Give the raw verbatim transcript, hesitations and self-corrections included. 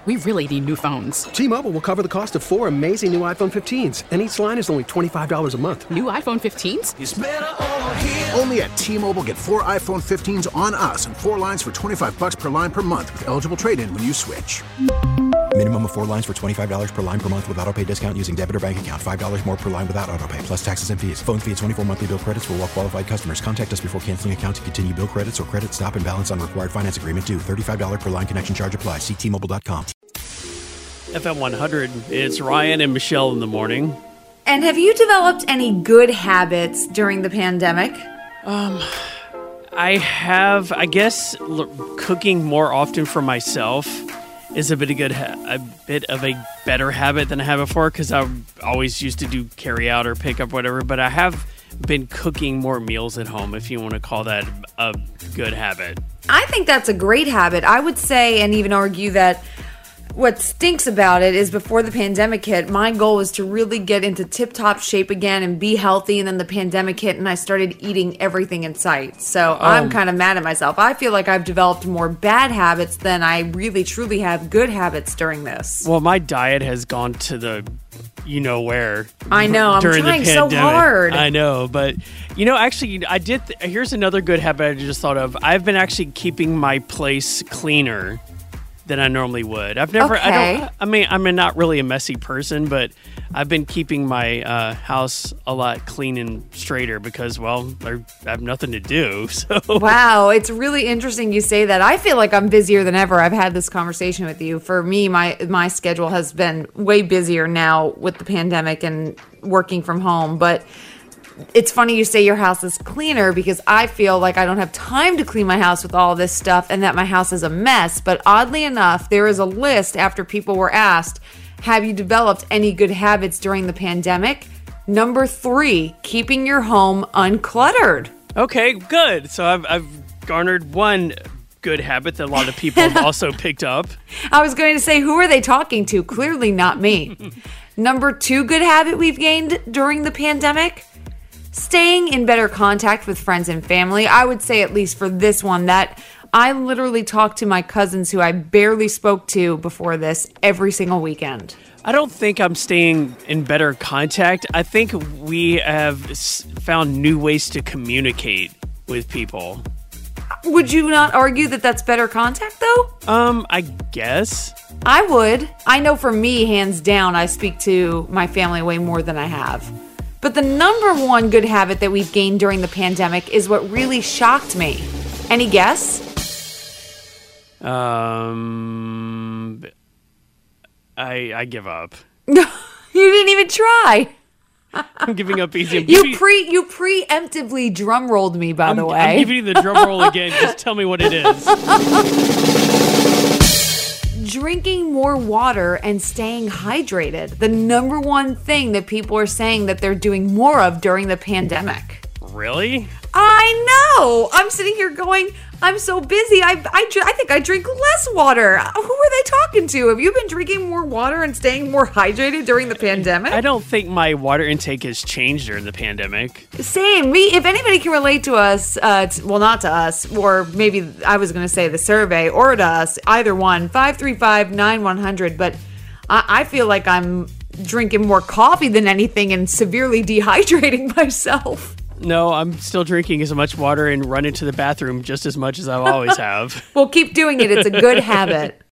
We really need new phones. T-Mobile will cover the cost of four amazing new iPhone fifteens, and each line is only twenty-five dollars a month. New iPhone fifteens? It's better over here. Only at T-Mobile, get four iPhone fifteens on us and four lines for twenty-five dollars per line per month with eligible trade-in when you switch. Minimum of four lines for twenty-five dollars per line per month with autopay discount using debit or bank account. five dollars more per line without autopay, plus taxes and fees. Phone fee at twenty-four monthly bill credits for well-qualified customers. Contact us before canceling account to continue bill credits or credit stop and balance on required finance agreement due. thirty-five dollars per line connection charge applies. See T Mobile dot com. F M one hundred, it's Ryan and Michelle in the morning. And have you developed any good habits during the pandemic? Um, I have, I guess, l- cooking more often for myself is a bit of good, ha- a bit of a better habit than I had before, because I always used to do carry out or pick up whatever. But I have been cooking more meals at home, if you want to call that a good habit. I think that's a great habit. I would say and even argue that what stinks about it is before the pandemic hit, my goal was to really get into tip-top shape again and be healthy, and then the pandemic hit and I started eating everything in sight. So um, I'm kind of mad at myself. I feel like I've developed more bad habits than I really truly have good habits during this. Well, my diet has gone to the you know where. I know, I'm during trying the so hard. I know, but you know, actually, I did. Th- here's another good habit I just thought of. I've been actually keeping my place cleaner than I normally would. I've never, Okay. I don't, I mean, I'm not really a messy person, but I've been keeping my uh, house a lot clean and straighter because, well, I have nothing to do. So Wow, it's really interesting you say that. I feel like I'm busier than ever. I've had this conversation with you. For me, my my schedule has been way busier now with the pandemic and working from home, but it's funny you say your house is cleaner because I feel like I don't have time to clean my house with all this stuff and that my house is a mess. But oddly enough, there is a list after people were asked, have you developed any good habits during the pandemic? Number three, keeping your home uncluttered. Okay, good. So I've, I've garnered one good habit that a lot of people have also picked up. I was going to say, who are they talking to? Clearly not me. Number two good habit we've gained during the pandemic? Staying in better contact with friends and family. I would say, at least for this one, that I literally talked to my cousins who I barely spoke to before this every single weekend. I don't think I'm staying in better contact. I think we have s- found new ways to communicate with people. Would you not argue that that's better contact, though? Um, I guess. I would. I know for me, hands down, I speak to my family way more than I have. But the number one good habit that we've gained during the pandemic is what really shocked me. Any guess? Um, I I give up. You didn't even try. I'm giving up easy. I'm You giving- pre you preemptively drum rolled me, by I'm, the way. I'm giving you the drum roll again. Just tell me what it is. Drinking more water and staying hydrated. The number one thing that people are saying that they're doing more of during the pandemic. Really? I know. I'm sitting here going, I'm so busy. I, I, dr- I think I drink less water. Who are they talking to? Have you been drinking more water and staying more hydrated during the pandemic? I don't think my water intake has changed during the pandemic. Same. Me. If anybody can relate to us, uh, t- well, not to us, or maybe I was going to say the survey, or to us, either one, five three five, nine one hundred. But I, I feel like I'm drinking more coffee than anything and severely dehydrating myself. No, I'm still drinking as much water and running to the bathroom just as much as I always have. Well, keep doing it. It's a good habit.